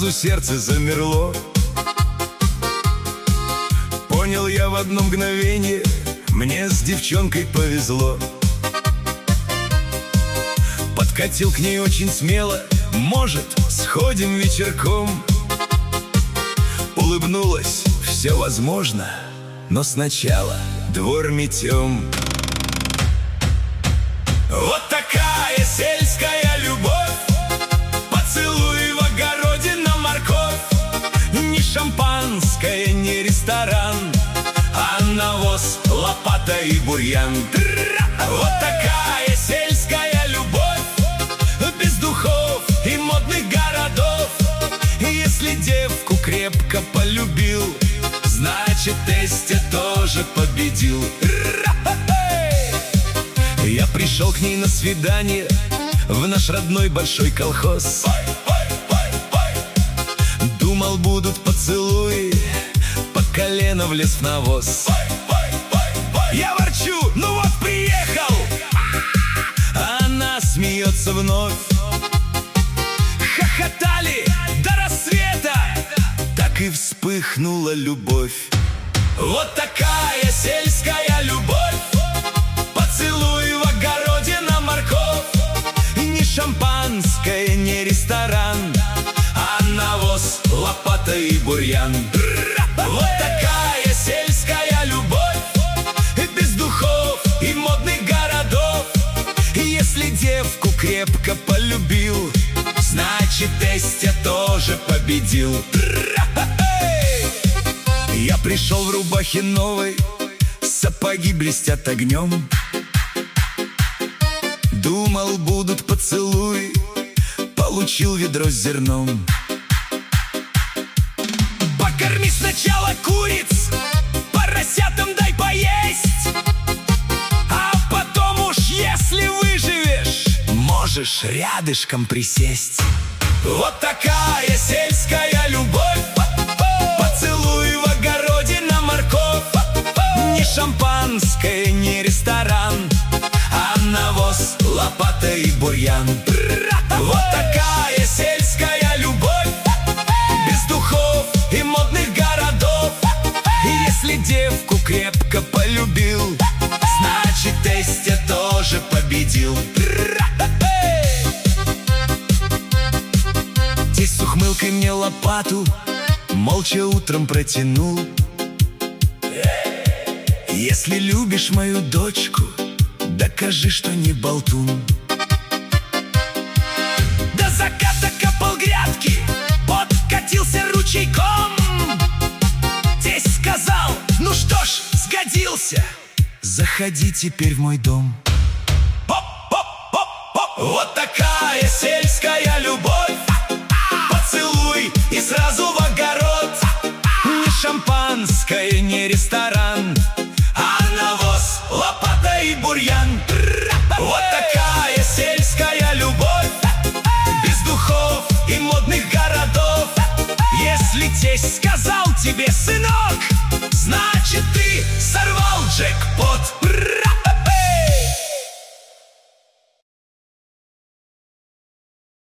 Сразу сердце замерло. Понял я в одно мгновение, мне с девчонкой повезло. Подкатил к ней очень смело: может, сходим вечерком? Улыбнулась: все возможно, но сначала двор метем. Вот такая сельская любовь, поцелуй в огороде на морковь. Ни шампанское, ни ресторан, а навоз, лопата и бурьян. Вот такая сельская любовь, без духов и модных городов. Если девку крепко полюбил, значит, тестя тоже победил. Я пришел к ней на свидание в наш родной большой колхоз. Думал, будут поцелуи, по колено влез в навоз. Я ворчу: ну вот приехал, а она смеется вновь. Хохотали до рассвета, так и вспыхнула любовь. Вот такая сельская любовь, поцелуй в огороде на морковь. Ни шампанское, ни ресторан, а навоз, лопата и бурьян. Вот такая сельская любовь, без духов и модных городов. Если девку крепко полюбил, значит, тестя тоже победил. Я пришел в рубахе новой, сапоги блестят огнем. Думал, будут поцелуи, получил ведро с зерном. Покорми сначала куриц, поросятам дай поесть, а потом уж, если выживешь, можешь рядышком присесть. Вот такая сельская любовь, поцелуй в огороде на морковь. Ни шампанское, ни ресторан, а навоз, лопата и бурьян. Вот такая сельская любовь, без духов и модных городов. Если девку крепко полюбил, значит, тестя тоже победил. Тесть с ухмылкой мне лопату молча утром протянул. Если любишь мою дочку, докажи, что не болтун. До заката копал грядки, подкатился ручейком. Тесть сказал: ну что ж, сгодился, заходи теперь в мой дом. Вот такая сельская любовь, поцелуй и сразу в огород. Ни шампанское, ни ресторан, а навоз, лопата и бурьян. Вот такая сельская любовь, без духов и модных городов. Если тесть сказал тебе: сынок, значит, ты сорвал джекпот.